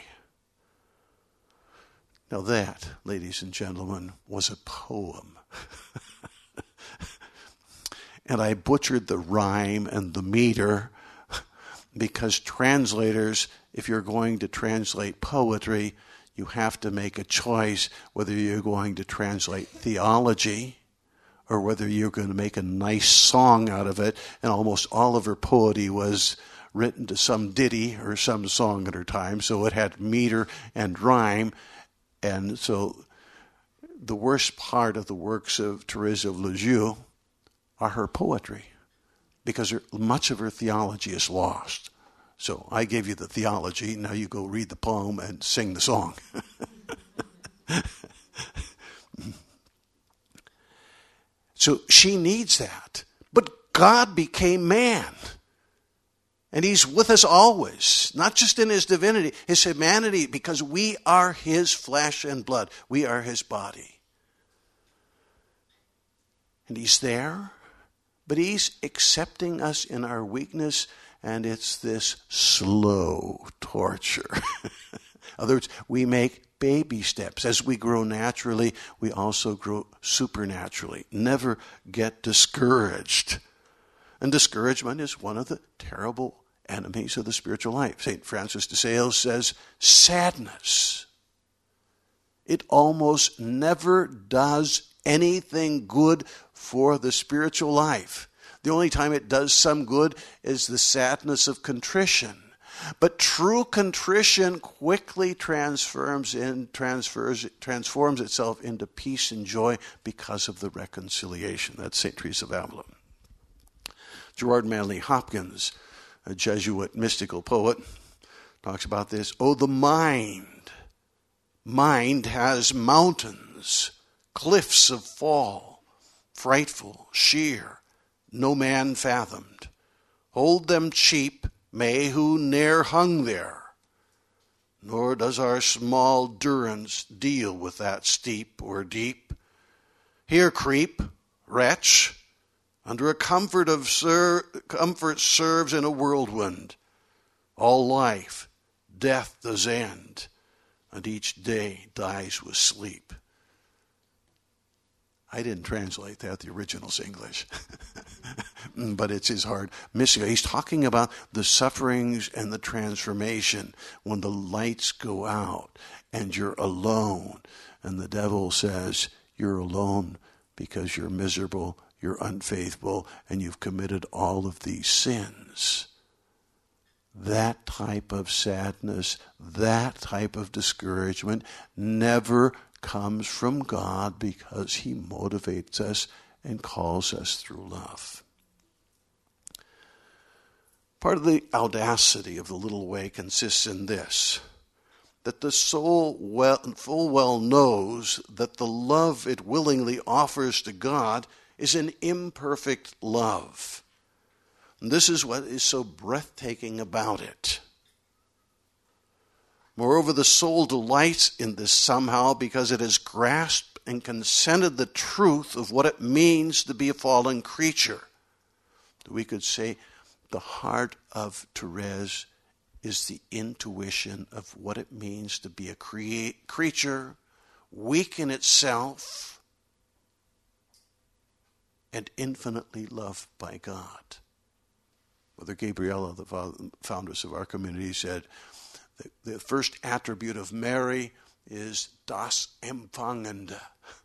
A: Now that, ladies and gentlemen, was a poem. And I butchered the rhyme and the meter, because translators, if you're going to translate poetry, you have to make a choice whether you're going to translate theology or whether you're going to make a nice song out of it. And almost all of her poetry was written to some ditty or some song at her time, so it had meter and rhyme. And so the worst part of the works of Thérèse of Lisieux are her poetry, because much of her theology is lost. So I gave you the theology, now you go read the poem and sing the song. So she needs that. But God became man. And he's with us always, not just in his divinity, his humanity, because we are his flesh and blood. We are his body. And he's there. But he's accepting us in our weakness, and it's this slow torture. In other words, we make baby steps. As we grow naturally, we also grow supernaturally. Never get discouraged. And discouragement is one of the terrible enemies of the spiritual life. St. Francis de Sales says, sadness It almost never does anything good for the spiritual life. The only time it does some good is the sadness of contrition. But true contrition quickly transforms itself into peace and joy because of the reconciliation. That's St. Teresa of Avila. Gerard Manley Hopkins, a Jesuit mystical poet, talks about this. Oh, the mind. Mind has mountains, cliffs of fall, frightful, sheer, no man fathomed. Hold them cheap, may who ne'er hung there. Nor does our small durance deal with that steep or deep. Here creep, wretch, under a comfort serves in a whirlwind. All life, death does end, and each day dies with sleep. I didn't translate that, the original's English. But it's his heart. He's talking about the sufferings and the transformation when the lights go out and you're alone. And the devil says, you're alone because you're miserable, you're unfaithful, and you've committed all of these sins. That type of sadness, that type of discouragement never comes from God because He motivates us and calls us through love. Part of the audacity of the little way consists in this, that the soul full well knows that the love it willingly offers to God is an imperfect love. And this is what is so breathtaking about it. Moreover, the soul delights in this somehow because it has grasped and consented the truth of what it means to be a fallen creature. We could say the heart of Therese is the intuition of what it means to be a creature, weak in itself, and infinitely loved by God. Mother Gabriella, the foundress of our community, said the first attribute of Mary is das Empfangende,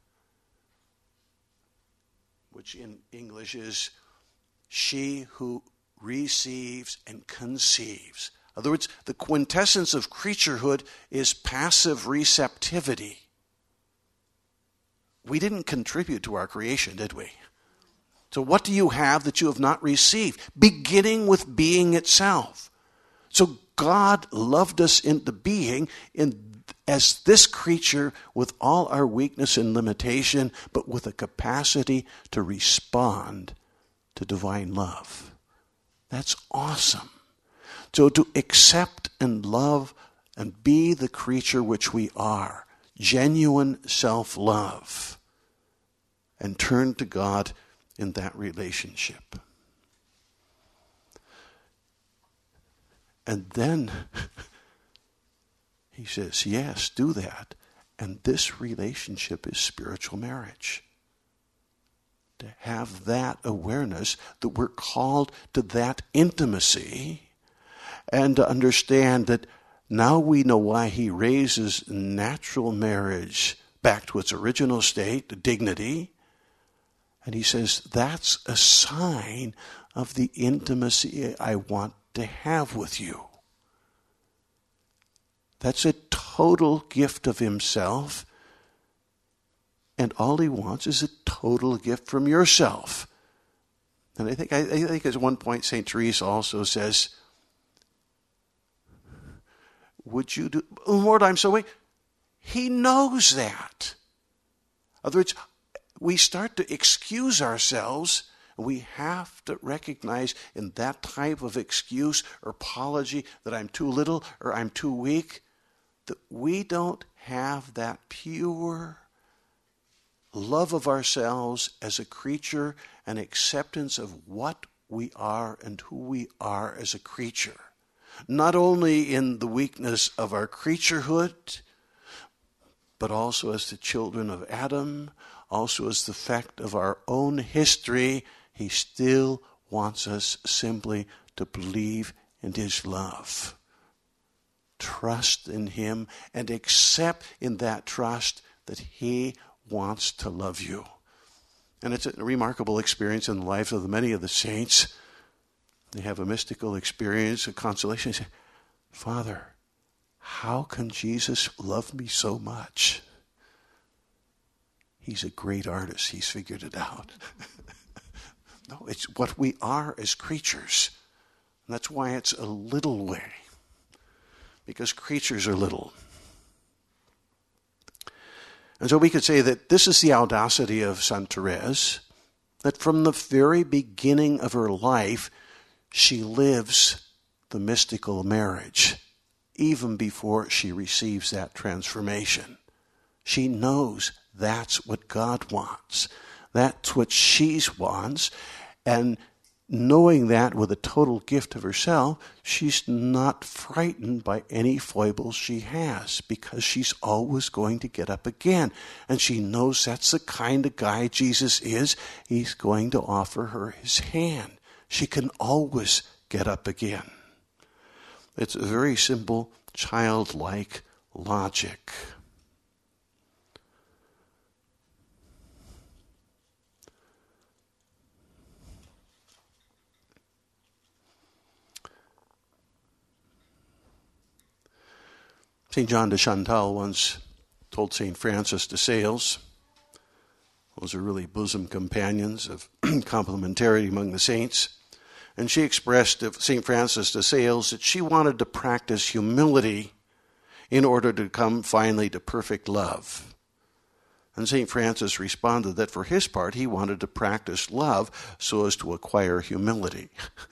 A: which in English is she who receives and conceives. In other words, the quintessence of creaturehood is passive receptivity. We didn't contribute to our creation, did we? So what do you have that you have not received? Beginning with being itself. So God loved us into being as this creature with all our weakness and limitation, but with a capacity to respond to divine love. That's awesome. So to accept and love and be the creature which we are, genuine self-love, and turn to God in that relationship. And then he says, yes, do that. And this relationship is spiritual marriage. To have that awareness that we're called to that intimacy, and to understand that now we know why he raises natural marriage back to its original state, dignity. And he says, that's a sign of the intimacy I want to have with you. That's a total gift of himself. And all he wants is a total gift from yourself. And I think at one point St. Teresa also says, would you do, oh Lord, I'm so weak. He knows that. In other words, we start to excuse ourselves. We have to recognize in that type of excuse or apology that I'm too little or I'm too weak, that we don't have that pure love of ourselves as a creature and acceptance of what we are and who we are as a creature. Not only in the weakness of our creaturehood, but also as the children of Adam, also as the fact of our own history. He still wants us simply to believe in his love, trust in him and accept in that trust that he wants to love you. And it's a remarkable experience in the lives of many of the saints. They have a mystical experience, a consolation. They say, Father, how can Jesus love me so much? He's a great artist. He's figured it out. No, it's what we are as creatures. And that's why it's a little way. Because creatures are little. And so we could say that this is the audacity of Saint Therese, that from the very beginning of her life, she lives the mystical marriage, even before she receives that transformation. She knows that's what God wants. That's what she wants. And knowing that with a total gift of herself, she's not frightened by any foibles she has, because she's always going to get up again. And she knows that's the kind of guy Jesus is. He's going to offer her his hand. She can always get up again. It's a very simple, childlike logic. St. John de Chantal once told St. Francis de Sales, those are really bosom companions of complementarity among the saints, and she expressed of St. Francis de Sales that she wanted to practice humility in order to come finally to perfect love. And St. Francis responded that for his part he wanted to practice love so as to acquire humility.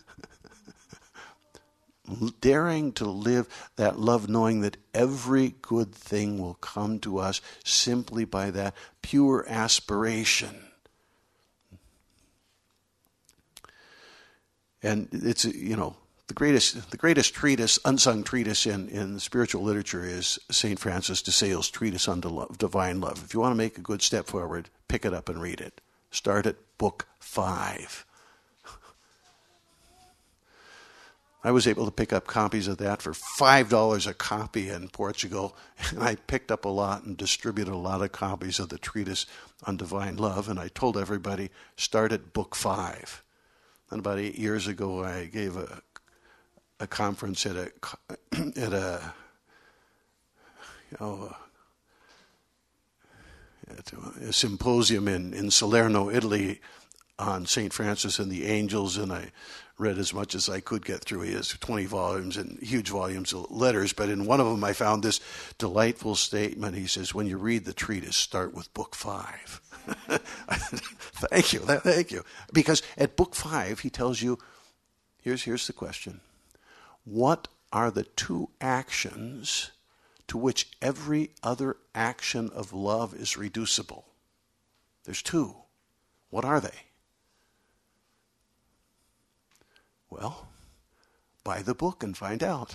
A: Daring to live that love, knowing that every good thing will come to us simply by that pure aspiration. And it's, the greatest treatise, unsung treatise in spiritual literature is St. Francis de Sales' Treatise on Divine Love. If you want to make a good step forward, pick it up and read it. Start at book 5. I was able to pick up copies of that for $5 a copy in Portugal, and I picked up a lot and distributed a lot of copies of the Treatise on Divine Love, and I told everybody, start at book 5. And about 8 years ago, I gave a conference at a symposium in Salerno, Italy, on St. Francis and the Angels, and I read as much as I could get through. He has 20 volumes and huge volumes of letters, but in one of them I found this delightful statement. He says, when you read the treatise, start with book 5. Thank you. Because at book 5, he tells you, here's the question. What are the 2 actions to which every other action of love is reducible? There's 2. What are they? Well, buy the book and find out.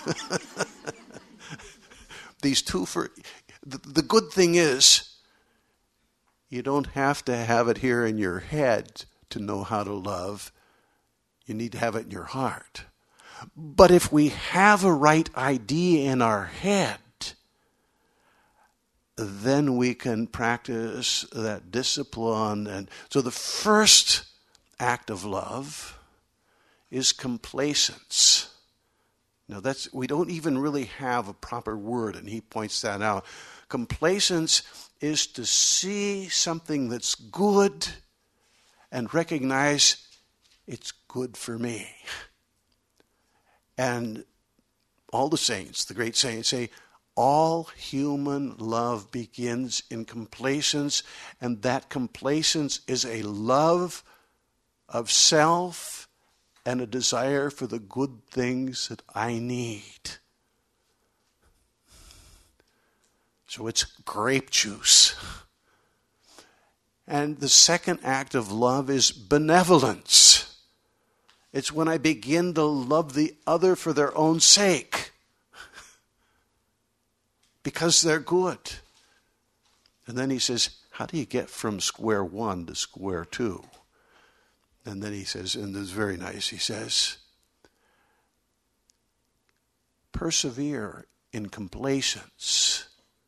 A: These 2 the good thing is, you don't have to have it here in your head to know how to love. You need to have it in your heart. But if we have a right idea in our head, then we can practice that discipline. And so the first act of love is complacence. Now we don't even really have a proper word, and he points that out. Complacence is to see something that's good and recognize it's good for me. And all the saints, the great saints, say all human love begins in complacence, and that complacence is a love of self and a desire for the good things that I need. So it's grape juice. And the second act of love is benevolence. It's when I begin to love the other for their own sake, because they're good. And then he says, how do you get from square 1 to square 2? And then he says, and this is very nice, he says, persevere in complacence.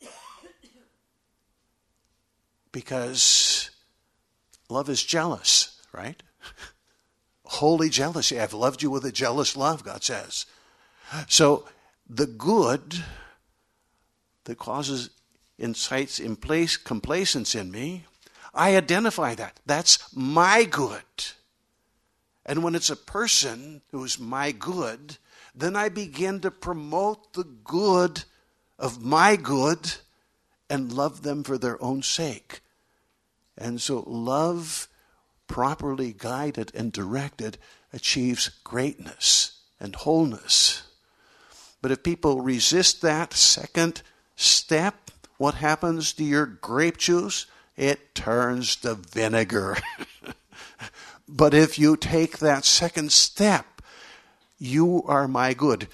A: Because love is jealous, right? Holy jealousy. I've loved you with a jealous love, God says. So the good that incites complacence in me, I identify that. That's my good. And when it's a person who's my good, then I begin to promote the good of my good and love them for their own sake. And so love, properly guided and directed, achieves greatness and wholeness. But if people resist that second step, what happens to your grape juice? It turns to vinegar. But if you take that second step, you are my good.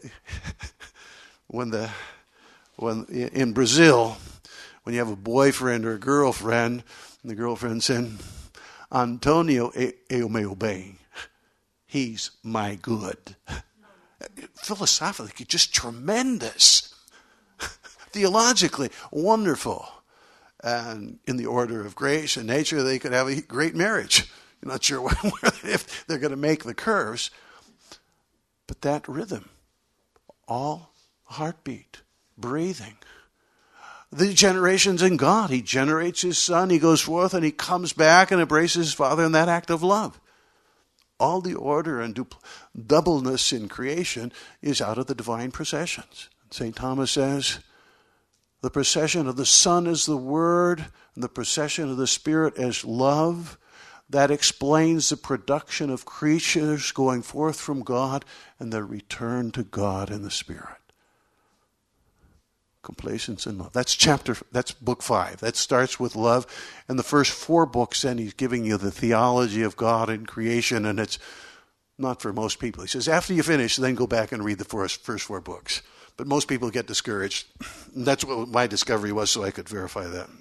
A: When in Brazil, when you have a boyfriend or a girlfriend, and the girlfriend said, Antonio é o meu bem. He's my good. Philosophically, just tremendous. Theologically, wonderful. And in the order of grace and nature, they could have a great marriage. You're not sure if they're going to make the curves. But that rhythm, all heartbeat, breathing. The generations in God. He generates his son, he goes forth, and he comes back and embraces his Father in that act of love. All the order and doubleness in creation is out of the divine processions. St. Thomas says, the procession of the Son is the Word, and the procession of the Spirit is love. That explains the production of creatures going forth from God and the return to God in the Spirit. Complacence and love. That's book 5. That starts with love. And the first 4 books, then he's giving you the theology of God and creation, and it's not for most people. He says, after you finish, then go back and read the first 4 books. But most people get discouraged. And that's what my discovery was, so I could verify that.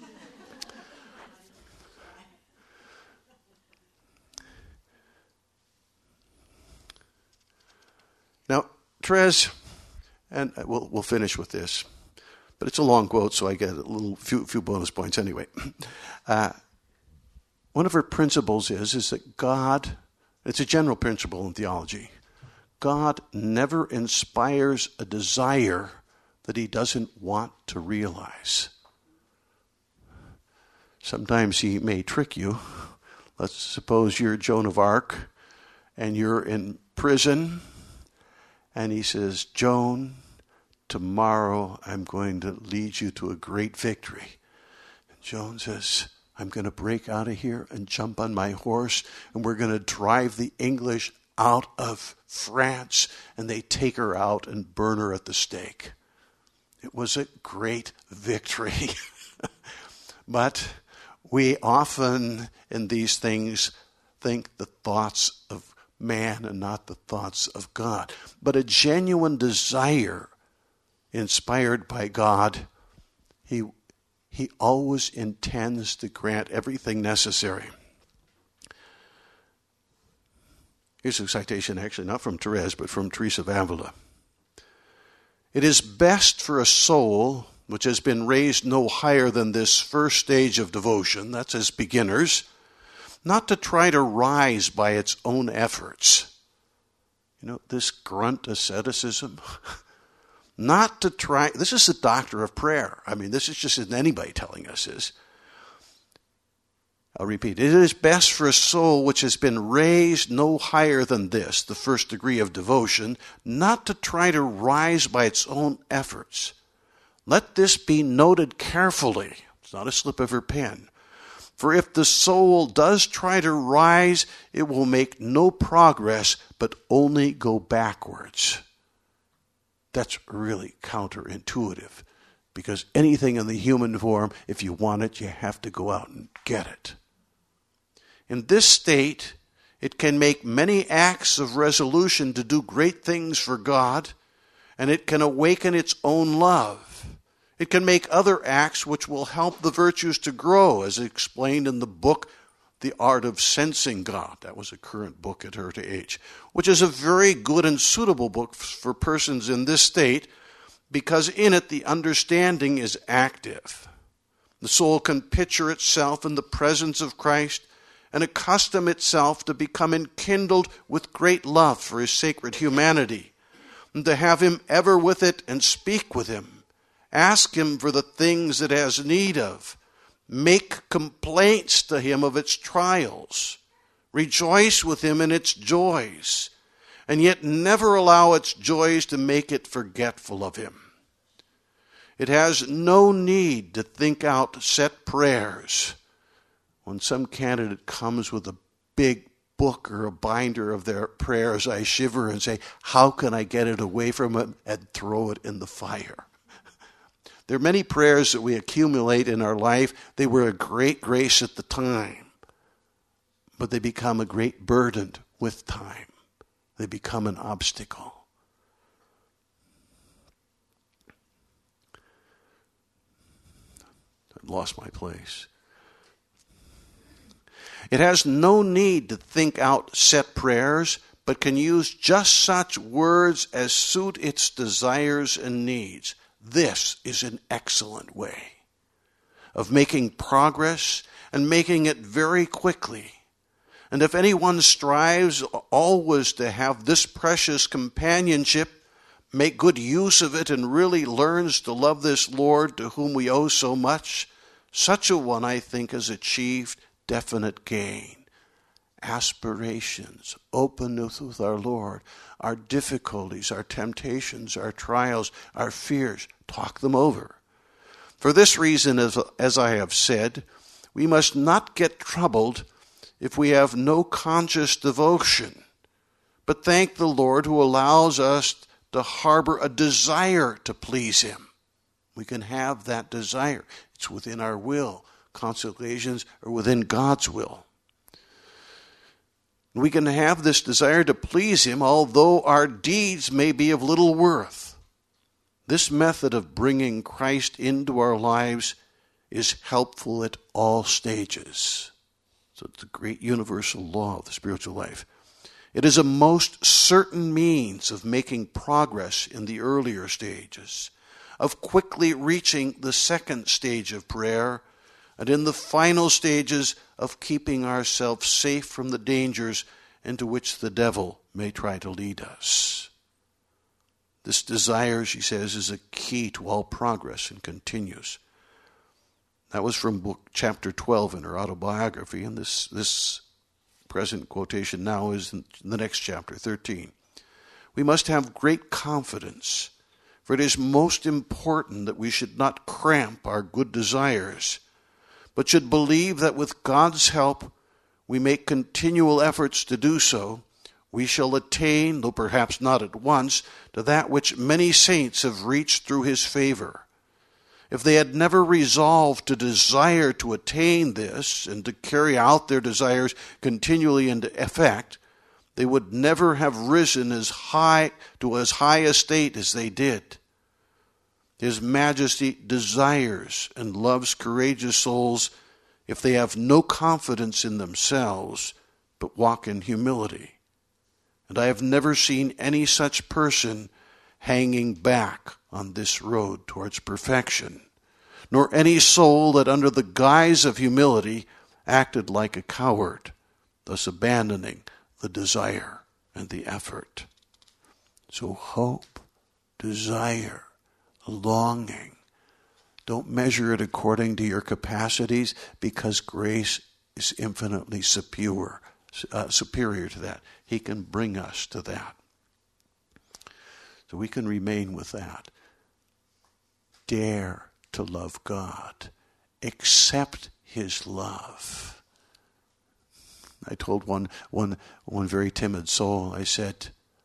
A: Now, Therese, and we'll finish with this, but it's a long quote, so I get a few bonus points anyway. One of her principles is that God, it's a general principle in theology, God never inspires a desire that he doesn't want to realize. Sometimes he may trick you. Let's suppose you're Joan of Arc and you're in prison, and he says, Joan, tomorrow I'm going to lead you to a great victory. And Joan says, I'm going to break out of here and jump on my horse, and we're going to drive the English out of France, and they take her out and burn her at the stake. It was a great victory. But we often, in these things, think the thoughts of man and not the thoughts of God. But a genuine desire inspired by God, he always intends to grant everything necessary. Here's a citation, actually not from Therese, but from Teresa of Avila. It is best for a soul which has been raised no higher than this first stage of devotion, that's as beginners, not to try to rise by its own efforts. You know, this grunt asceticism. Not to try, this is the doctor of prayer. I mean, this is just as anybody telling us is. I'll repeat, it is best for a soul which has been raised no higher than this, the first degree of devotion, not to try to rise by its own efforts. Let this be noted carefully. It's not a slip of her pen. For if the soul does try to rise, it will make no progress, but only go backwards. That's really counterintuitive, because anything in the human form, if you want it, you have to go out and get it. In this state, it can make many acts of resolution to do great things for God, and it can awaken its own love. It can make other acts which will help the virtues to grow, as explained in the book The Art of Sensing God. That was a current book at her age, which is a very good and suitable book for persons in this state, because in it the understanding is active. The soul can picture itself in the presence of Christ and accustom itself to become enkindled with great love for his sacred humanity, and to have him ever with it and speak with him, ask him for the things it has need of, make complaints to him of its trials, rejoice with him in its joys, and yet never allow its joys to make it forgetful of him. It has no need to think out set prayers. When some candidate comes with a big book or a binder of their prayers, I shiver and say, how can I get it away from him and throw it in the fire? There are many prayers that we accumulate in our life. They were a great grace at the time, but they become a great burden with time. They become an obstacle. I've lost my place. It has no need to think out set prayers, but can use just such words as suit its desires and needs. This is an excellent way of making progress and making it very quickly. And if anyone strives always to have this precious companionship, make good use of it, and really learns to love this Lord to whom we owe so much, such a one, I think, has achieved definite gain. Aspirations, openness with our Lord, our difficulties, our temptations, our trials, our fears, talk them over. For this reason, as I have said, we must not get troubled if we have no conscious devotion, but thank the Lord who allows us to harbor a desire to please him. We can have that desire. It's within our will. Consolations are within God's will. We can have this desire to please him, although our deeds may be of little worth. This method of bringing Christ into our lives is helpful at all stages. So it's a great universal law of the spiritual life. It is a most certain means of making progress in the earlier stages, of quickly reaching the second stage of prayer, and in the final stages of keeping ourselves safe from the dangers into which the devil may try to lead us. This desire, she says, is a key to all progress and continues. That was from chapter 12 in her autobiography, and this present quotation now is in the next chapter, 13. We must have great confidence, for it is most important that we should not cramp our good desires, but should believe that with God's help we make continual efforts to do so, we shall attain, though perhaps not at once, to that which many saints have reached through his favor. If they had never resolved to desire to attain this and to carry out their desires continually into effect, they would never have risen to as high a state as they did. His Majesty desires and loves courageous souls if they have no confidence in themselves, but walk in humility. And I have never seen any such person hanging back on this road towards perfection, nor any soul that under the guise of humility acted like a coward, thus abandoning the desire and the effort. So hope, desire, longing, don't measure it according to your capacities, because grace is infinitely superior to that. He can bring us to that. So we can remain with that. Dare to love God. Accept his love. I told one very timid soul, I said,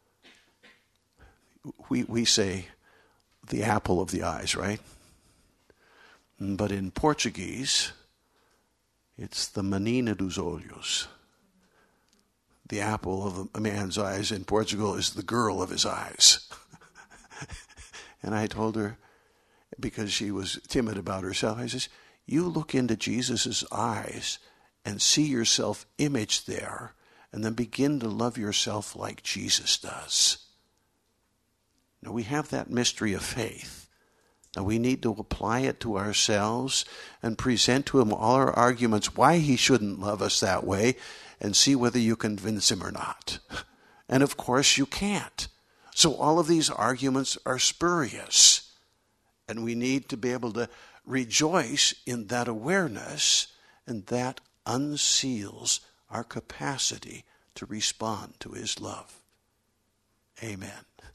A: we say the apple of the eyes, right? But in Portuguese, it's the menina dos olhos. The apple of a man's eyes in Portugal is the girl of his eyes. And I told her, because she was timid about herself, I says, you look into Jesus' eyes and see yourself imaged there, and then begin to love yourself like Jesus does. Now, we have that mystery of faith. Now, we need to apply it to ourselves and present to him all our arguments why he shouldn't love us that way, and see whether you convince him or not. And of course, you can't. So all of these arguments are spurious. And we need to be able to rejoice in that awareness, and that unseals our capacity to respond to his love. Amen.